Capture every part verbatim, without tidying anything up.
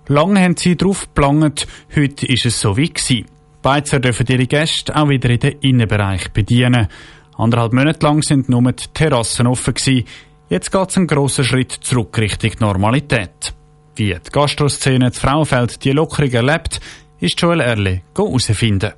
Lange haben sie darauf geplant, heute ist es so wie gewesen. Die Beizer dürfen ihre Gäste auch wieder in den Innenbereich bedienen. Anderthalb Monate lang sind nur die Terrassen offen gewesen. Jetzt geht es einen grossen Schritt zurück Richtung Normalität. Wie die Gastroszene zu Frauenfeld die Lockerung erlebt, ist Joel Erle herausfinden.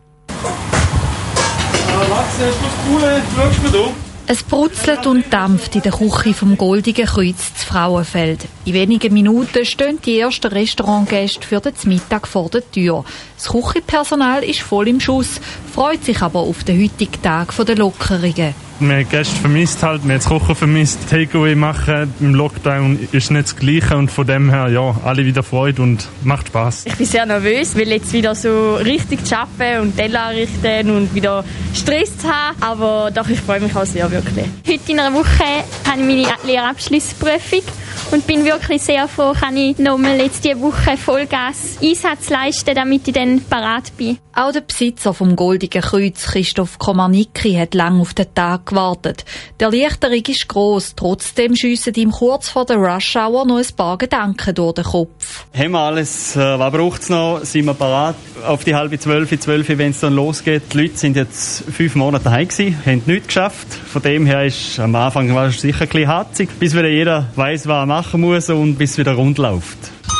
Es brutzelt und dampft in der Küche vom Goldigen Kreuz zu Frauenfeld. In wenigen Minuten stehen die ersten Restaurantgäste für den Mittag vor der Tür. Das Küchenpersonal ist voll im Schuss, freut sich aber auf den heutigen Tag der Lockerungen. Wir haben Gäste vermisst, halt. Wir haben das Kochen vermisst. Takeaway machen im Lockdown ist nicht das Gleiche und von dem her, ja, alle wieder Freude und macht Spass. Ich bin sehr nervös, weil jetzt wieder so richtig zu arbeiten und Teller anrichten und wieder Stress zu haben. Aber doch, ich freue mich auch sehr, wirklich. Heute in einer Woche habe ich meine Lehrabschlussprüfung und bin wirklich sehr froh, kann ich nochmal jetzt diese Woche Vollgas Einsatz leisten, damit ich dann parat bin. Auch der Besitzer vom Goldigen Kreuz, Christoph Komarnicki, hat lange auf den Tag gewartet. Die Erleichterung ist gross, trotzdem schiessen ihm kurz vor der Rush-Hour noch ein paar Gedanken durch den Kopf. Haben wir alles, äh, was braucht es noch? Sind wir parat? Auf die halbe zwölf, zwölf, wenn es dann losgeht. Die Leute sind jetzt fünf Monate daheim gewesen, haben nichts geschafft. Von dem her ist am Anfang war es sicher ein bisschen harzig, bis wieder jeder weiss, was er machen muss und bis es wieder rund läuft.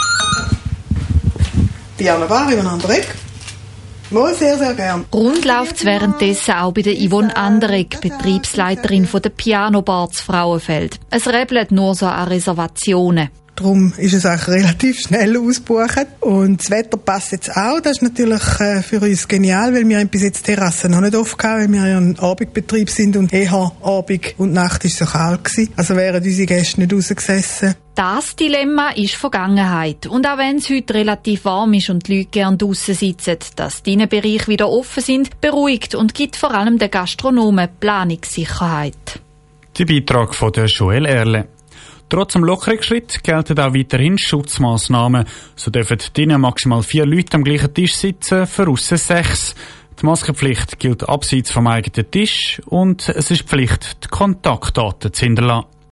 Diana Bar über einen Eck. Wohl sehr, sehr gern. Rund läuft es währenddessen auch bei der Yvonne Anderegg, Betriebsleiterin von der Piano Bar zu Frauenfeld. Es rebelt nur so an Reservationen. Darum ist es auch relativ schnell ausgebucht. Und das Wetter passt jetzt auch. Das ist natürlich äh, für uns genial, weil wir haben bis jetzt die Terrassen noch nicht offen hatten, weil wir ja ein Abendbetrieb sind und eher Abend und Nacht ist so kalt gewesen. Also wären unsere Gäste nicht rausgesessen. Das Dilemma ist Vergangenheit. Und auch wenn es heute relativ warm ist und die Leute gerne draussen sitzen, dass die Innenbereiche wieder offen sind, beruhigt und gibt vor allem den Gastronomen Planungssicherheit. Der Beitrag von der Joel Erle. Trotz dem Lockerungsschritt gelten auch weiterhin Schutzmaßnahmen. So dürfen drinnen maximal vier Leute am gleichen Tisch sitzen, für aussen sechs. Die Maskenpflicht gilt abseits vom eigenen Tisch und es ist Pflicht, die Kontaktdaten zu hinterlassen.